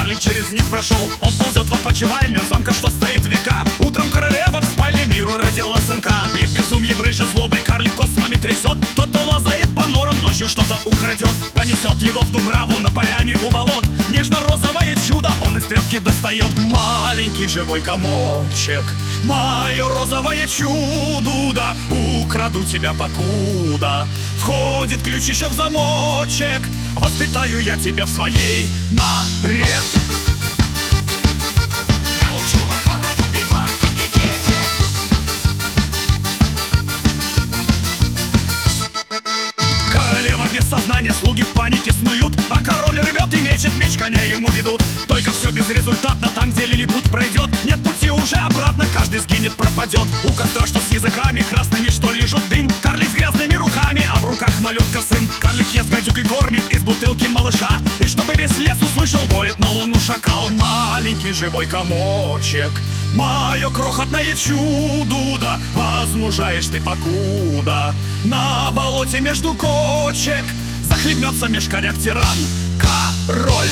карлик через них прошел. Он ползет в опочивальню замка, что стоит века. Утром королева в спальне миру родила сынка. И в безумье брызжа злобой карлик космами трясет. Тот, кто лазает по норам, ночью что-то украдет. Понесет его в Дубраву на поляне у болот. Нежно-розовое чудо он из тряпки достает. Маленький живой комочек, мое розовое чудо, да украду тебя покуда входит ключ еще в замочек. Воспитаю я тебя в своей норе. Королева без сознания, слуги в панике снуют, а король рвет и мечет, меч коня ему ведут. Только все безрезультатно, там где лилипут пройдет. Нет пути уже обратно, каждый сгинет, пропадет. У костра, что с языками красными, что лежит дым. Карлик с грязными руками, а в руках малютка сын. Карлик ест гадюк и кормит из бутылки малыша. И чтобы весь лес услышал, воет на луну шакал. Маленький живой комочек, мое крохотное чудо, да возмужаешь ты покуда на болоте между кочек захлебнется меж коряк тиран король.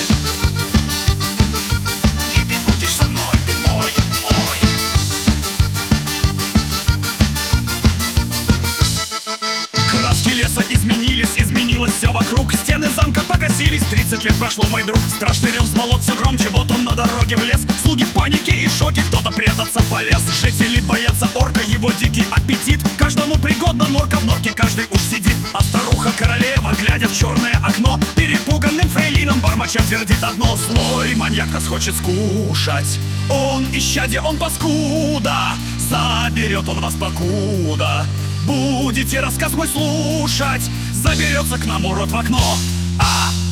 И ты будешь со мной, ты мой, мой. Краски леса изменились, изменилось все вокруг. Стены замка погасились, 30 лет прошло, мой друг. Страшный рев смолот все громче, вот он на дороге влез. Слуги в панике и шоке, кто-то прятаться полез. Жители боятся орка, его дикий аппетит. Каждому пригодна норка, в норке каждый уж сидит. А старуха-королева, глядя в черное окно, перепуганным фрейлином бормоча твердит одно: злой маньяк нас хочет скушать. Он исчадие, он паскуда, заберет он вас покуда будете рассказ мой слушать. Заберется к нам урод в окно.